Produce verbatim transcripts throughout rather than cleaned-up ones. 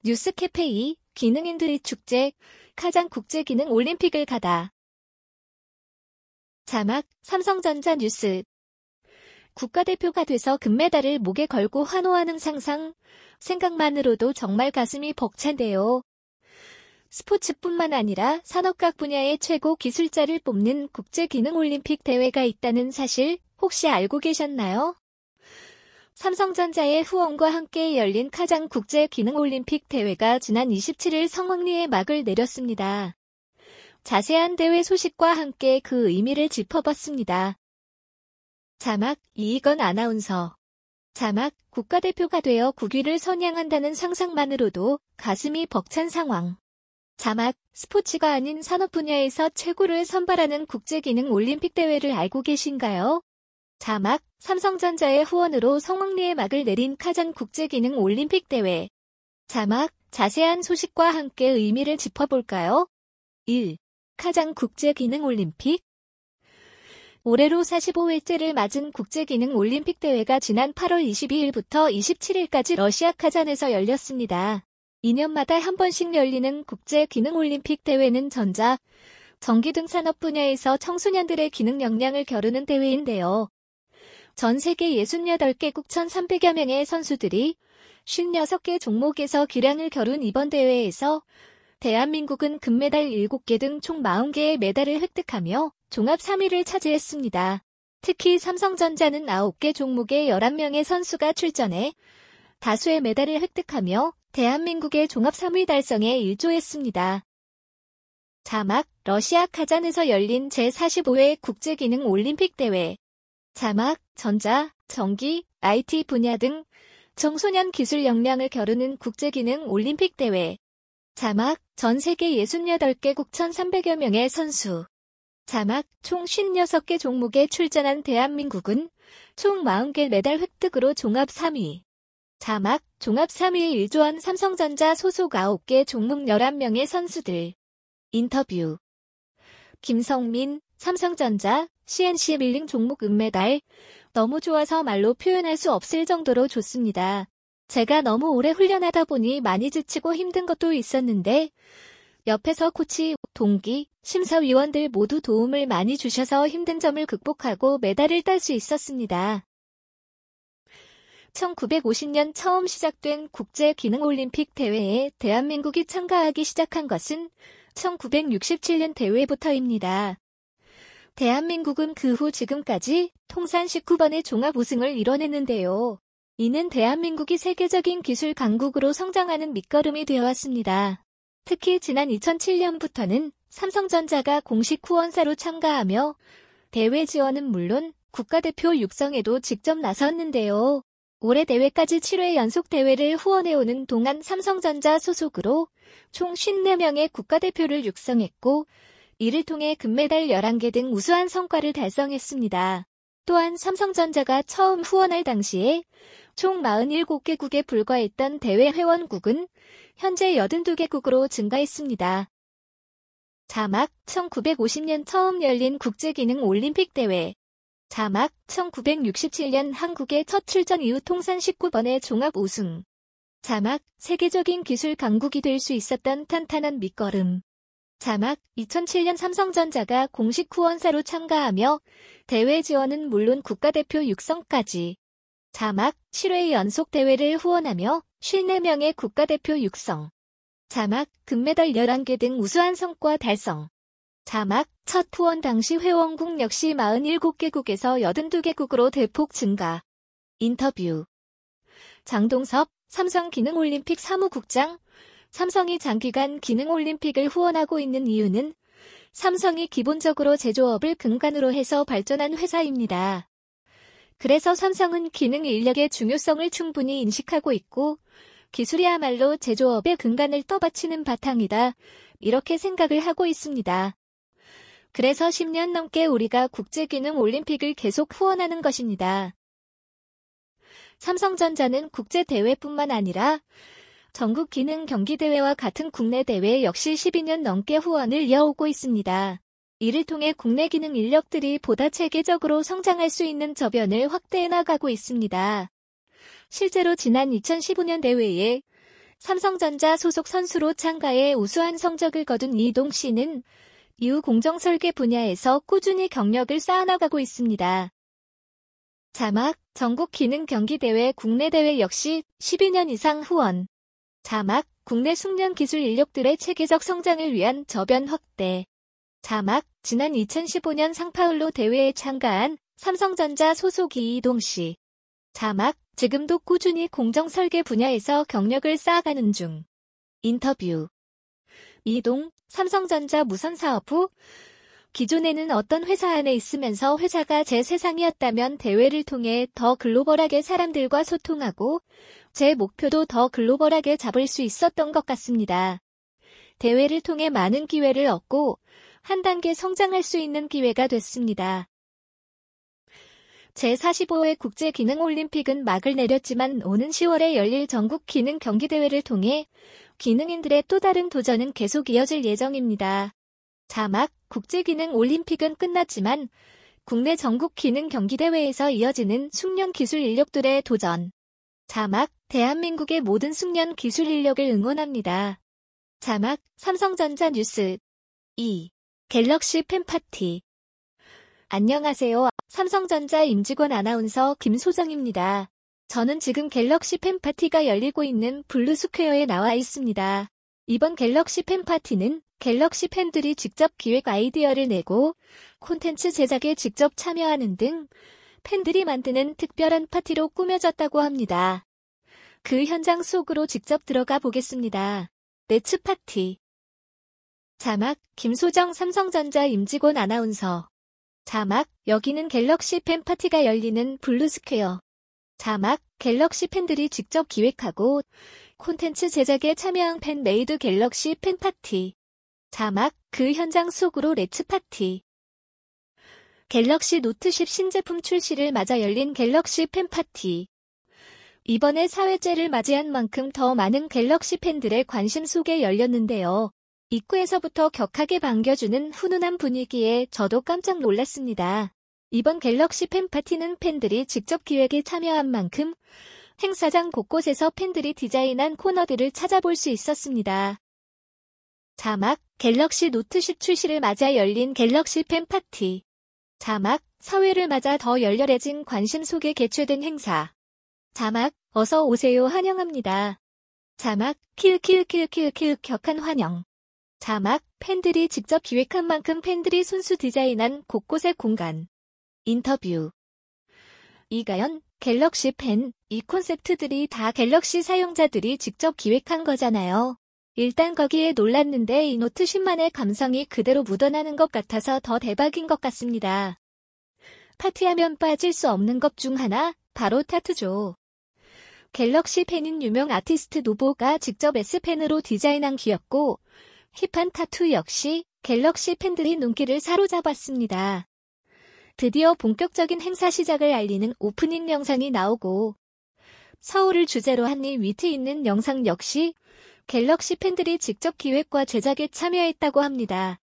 뉴스캐페이 기능인들의 축제, 카잔 국제기능 올림픽을 가다. 자막, 삼성전자 뉴스. 국가대표가 돼서 금메달을 목에 걸고 환호하는 상상, 생각만으로도 정말 가슴이 벅찬데요. 스포츠뿐만 아니라 산업각 분야의 최고 기술자를 뽑는 국제기능올림픽 대회가 있다는 사실 혹시 알고 계셨나요? 삼성전자의 후원과 함께 열린 카잔 국제기능올림픽 대회가 지난 이십칠일 성황리에 막을 내렸습니다. 자세한 대회 소식과 함께 그 의미를 짚어봤습니다. 자막, 이익원 아나운서. 자막, 국가대표가 되어 국위를 선양한다는 상상만으로도 가슴이 벅찬 상황. 자막, 스포츠가 아닌 산업 분야에서 최고를 선발하는 국제기능 올림픽 대회를 알고 계신가요? 자막, 삼성전자의 후원으로 성황리에 막을 내린 카잔 국제기능 올림픽 대회. 자막, 자세한 소식과 함께 의미를 짚어볼까요? 일. 카잔 국제기능 올림픽. 올해로 사십오회째를 맞은 국제기능 올림픽 대회가 지난 팔월 이십이일부터 이십칠일까지 러시아 카잔에서 열렸습니다. 이 년마다 한 번씩 열리는 국제기능올림픽 대회는 전자, 전기 등 산업 분야에서 청소년들의 기능 역량을 겨루는 대회인데요. 전 세계 예순여덟 개국 천삼백여 명의 선수들이 오십육 개 종목에서 기량을 겨룬 이번 대회에서 대한민국은 금메달 일곱 개 등 총 사십 개의 메달을 획득하며 종합 삼 위를 차지했습니다. 특히 삼성전자는 아홉 개 종목에 열한 명의 선수가 출전해 다수의 메달을 획득하며 대한민국의 종합 삼 위 달성에 일조했습니다. 자막, 러시아 카잔에서 열린 제사십오회 국제기능 올림픽 대회. 자막, 전자, 전기, 아이티 분야 등 청소년 기술 역량을 겨루는 국제기능 올림픽 대회. 자막, 전 세계 예순여덟 개국 천삼백여 명의 선수. 자막, 총 오십육 개 종목에 출전한 대한민국은 총 사십 개 메달 획득으로 종합 삼 위. 자막, 종합 삼 위에 일조한 삼성전자 소속 아홉 개 종목 열한 명의 선수들. 인터뷰. 김성민, 삼성전자, 씨엔씨 밀링 종목 은메달. 너무 좋아서 말로 표현할 수 없을 정도로 좋습니다. 제가 너무 오래 훈련하다 보니 많이 지치고 힘든 것도 있었는데 옆에서 코치, 동기, 심사위원들 모두 도움을 많이 주셔서 힘든 점을 극복하고 메달을 딸 수 있었습니다. 천구백오십년 처음 시작된 국제기능올림픽 대회에 대한민국이 참가하기 시작한 것은 천구백육십칠년 대회부터입니다. 대한민국은 그 후 지금까지 통산 십구 번의 종합 우승을 이뤄냈는데요. 이는 대한민국이 세계적인 기술 강국으로 성장하는 밑거름이 되어왔습니다. 특히 지난 이천칠년부터는 삼성전자가 공식 후원사로 참가하며 대회 지원은 물론 국가대표 육성에도 직접 나섰는데요. 올해 대회까지 칠회 연속 대회를 후원해오는 동안 삼성전자 소속으로 총 오십사 명의 국가대표를 육성했고 이를 통해 금메달 열한 개 등 우수한 성과를 달성했습니다. 또한 삼성전자가 처음 후원할 당시에 총 사십칠 개국에 불과했던 대회 회원국은 현재 팔십이 개국으로 증가했습니다. 자막, 천구백오십년 처음 열린 국제기능 올림픽 대회. 자막, 천구백육십칠년 한국의 첫 출전 이후 통산 십구 번의 종합 우승. 자막, 세계적인 기술 강국이 될 수 있었던 탄탄한 밑거름. 자막, 이천칠년 삼성전자가 공식 후원사로 참가하며 대회 지원은 물론 국가대표 육성까지. 자막, 칠회 연속 대회를 후원하며 오십사 명의 국가대표 육성. 자막, 금메달 열한 개 등 우수한 성과 달성. 자막, 첫 후원 당시 회원국 역시 사십칠 개국에서 팔십이 개국으로 대폭 증가. 인터뷰. 장동섭, 삼성기능올림픽 사무국장. 삼성이 장기간 기능올림픽을 후원하고 있는 이유는 삼성이 기본적으로 제조업을 근간으로 해서 발전한 회사입니다. 그래서 삼성은 기능 인력의 중요성을 충분히 인식하고 있고 기술이야말로 제조업의 근간을 떠받치는 바탕이다. 이렇게 생각을 하고 있습니다. 그래서 십 년 넘게 우리가 국제기능 올림픽을 계속 후원하는 것입니다. 삼성전자는 국제대회뿐만 아니라 전국 기능 경기대회와 같은 국내 대회 역시 십이 년 넘게 후원을 이어오고 있습니다. 이를 통해 국내 기능 인력들이 보다 체계적으로 성장할 수 있는 저변을 확대해 나가고 있습니다. 실제로 지난 이천십오년 대회에 삼성전자 소속 선수로 참가해 우수한 성적을 거둔 이동 씨는 이후 공정설계 분야에서 꾸준히 경력을 쌓아나가고 있습니다. 자막, 전국 기능 경기대회 국내 대회 역시 십이 년 이상 후원. 자막, 국내 숙련 기술 인력들의 체계적 성장을 위한 저변 확대. 자막, 지난 이천십오 년 상파울로 대회에 참가한 삼성전자 소속 이동 씨. 자막, 지금도 꾸준히 공정설계 분야에서 경력을 쌓아가는 중. 인터뷰. 이동, 삼성전자 무선 사업 후 기존에는 어떤 회사 안에 있으면서 회사가 제 세상이었다면 대회를 통해 더 글로벌하게 사람들과 소통하고 제 목표도 더 글로벌하게 잡을 수 있었던 것 같습니다. 대회를 통해 많은 기회를 얻고 한 단계 성장할 수 있는 기회가 됐습니다. 제사십오 회 국제기능올림픽은 막을 내렸지만 오는 시월에 열릴 전국 기능 경기대회를 통해 기능인들의 또 다른 도전은 계속 이어질 예정입니다. 자막, 국제기능올림픽은 끝났지만 국내 전국 기능 경기대회에서 이어지는 숙련 기술 인력들의 도전. 자막, 대한민국의 모든 숙련 기술 인력을 응원합니다. 자막, 삼성전자 뉴스. 이. 갤럭시 팬파티. 안녕하세요. 삼성전자 임직원 아나운서 김소정입니다. 저는 지금 갤럭시 팬파티가 열리고 있는 블루스퀘어에 나와 있습니다. 이번 갤럭시 팬파티는 갤럭시 팬들이 직접 기획 아이디어를 내고 콘텐츠 제작에 직접 참여하는 등 팬들이 만드는 특별한 파티로 꾸며졌다고 합니다. 그 현장 속으로 직접 들어가 보겠습니다. 렛츠 파티. 자막, 김소정 삼성전자 임직원 아나운서. 자막, 여기는 갤럭시 팬파티가 열리는 블루스퀘어. 자막, 갤럭시 팬들이 직접 기획하고 콘텐츠 제작에 참여한 팬메이드 갤럭시 팬파티. 자막, 그 현장 속으로 렛츠 파티. 갤럭시 노트 십 신제품 출시를 맞아 열린 갤럭시 팬파티. 이번에 사 회째를 맞이한 만큼 더 많은 갤럭시 팬들의 관심 속에 열렸는데요. 입구에서부터 격하게 반겨주는 훈훈한 분위기에 저도 깜짝 놀랐습니다. 이번 갤럭시 팬파티는 팬들이 직접 기획에 참여한 만큼 행사장 곳곳에서 팬들이 디자인한 코너들을 찾아볼 수 있었습니다. 자막, 갤럭시 노트 십 출시를 맞아 열린 갤럭시 팬파티. 자막, 사회를 맞아 더 열렬해진 관심 속에 개최된 행사. 자막, 어서 오세요 환영합니다. 자막, 킬킬킬킬킬 격한 환영. 자막, 팬들이 직접 기획한 만큼 팬들이 손수 디자인한 곳곳의 공간. 인터뷰. 이가연, 갤럭시 팬, 이 콘셉트들이 다 갤럭시 사용자들이 직접 기획한 거잖아요. 일단 거기에 놀랐는데 이 노트 십만의 감성이 그대로 묻어나는 것 같아서 더 대박인 것 같습니다. 파티하면 빠질 수 없는 것 중 하나, 바로 타투죠. 갤럭시 펜인 유명 아티스트 노보가 직접 S펜으로 디자인한 귀엽고 힙한 타투 역시 갤럭시 팬들이 눈길을 사로잡았습니다. 드디어 본격적인 행사 시작을 알리는 오프닝 영상이 나오고 서울을 주제로 한 이 위트 있는 영상 역시 갤럭시 팬들이 직접 기획과 제작에 참여했다고 합니다.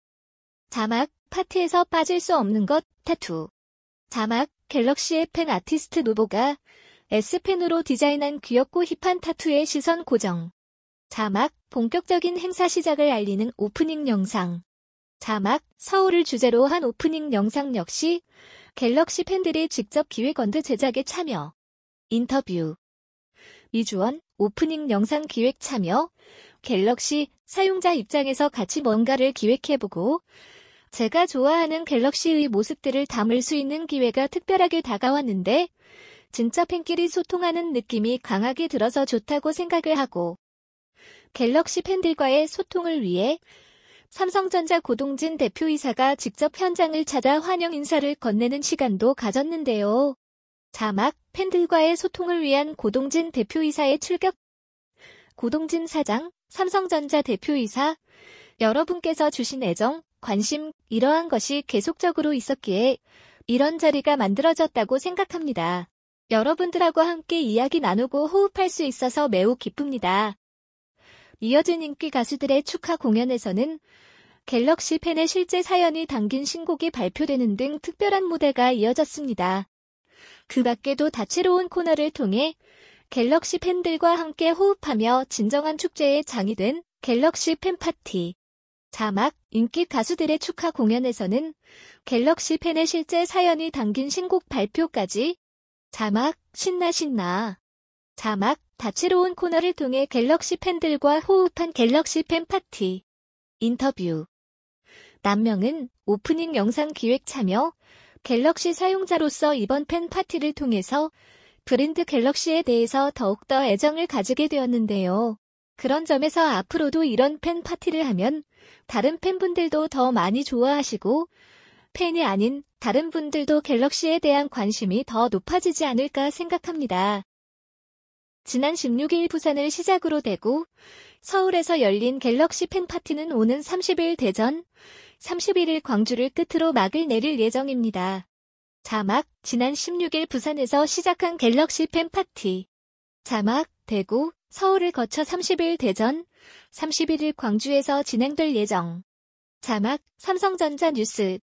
자막, 파티에서 빠질 수 없는 것, 타투. 자막, 갤럭시의 팬 아티스트 노보가 S펜으로 디자인한 귀엽고 힙한 타투의 시선 고정. 자막, 본격적인 행사 시작을 알리는 오프닝 영상. 자막, 서울을 주제로 한 오프닝 영상 역시 갤럭시 팬들이 직접 기획원드 제작에 참여. 인터뷰. 이주원, 오프닝 영상 기획 참여. 갤럭시 사용자 입장에서 같이 뭔가를 기획해보고 제가 좋아하는 갤럭시의 모습들을 담을 수 있는 기회가 특별하게 다가왔는데 진짜 팬끼리 소통하는 느낌이 강하게 들어서 좋다고 생각을 하고 갤럭시 팬들과의 소통을 위해 삼성전자 고동진 대표이사가 직접 현장을 찾아 환영 인사를 건네는 시간도 가졌는데요. 자막, 팬들과의 소통을 위한 고동진 대표이사의 출격. 고동진 사장, 삼성전자 대표이사, 여러분께서 주신 애정, 관심, 이러한 것이 계속적으로 있었기에 이런 자리가 만들어졌다고 생각합니다. 여러분들하고 함께 이야기 나누고 호흡할 수 있어서 매우 기쁩니다. 이어진 인기 가수들의 축하 공연에서는 갤럭시 팬의 실제 사연이 담긴 신곡이 발표되는 등 특별한 무대가 이어졌습니다. 그 밖에도 다채로운 코너를 통해 갤럭시 팬들과 함께 호흡하며 진정한 축제의 장이 된 갤럭시 팬파티. 자막, 인기 가수들의 축하 공연에서는 갤럭시 팬의 실제 사연이 담긴 신곡 발표까지. 자막, 신나 신나. 자막, 다채로운 코너를 통해 갤럭시 팬들과 호흡한 갤럭시 팬파티. 인터뷰. 남명은 오프닝 영상 기획 참여, 갤럭시 사용자로서 이번 팬파티를 통해서 브랜드 갤럭시에 대해서 더욱더 애정을 가지게 되었는데요. 그런 점에서 앞으로도 이런 팬파티를 하면 다른 팬분들도 더 많이 좋아하시고 팬이 아닌 다른 분들도 갤럭시에 대한 관심이 더 높아지지 않을까 생각합니다. 지난 십육 일 부산을 시작으로 대구, 서울에서 열린 갤럭시 팬파티는 오는 삼십 일 대전, 삼십일 일 광주를 끝으로 막을 내릴 예정입니다. 자막, 지난 십육 일 부산에서 시작한 갤럭시 팬파티. 자막, 대구, 서울을 거쳐 삼십 일 대전, 삼십일 일 광주에서 진행될 예정. 자막, 삼성전자 뉴스.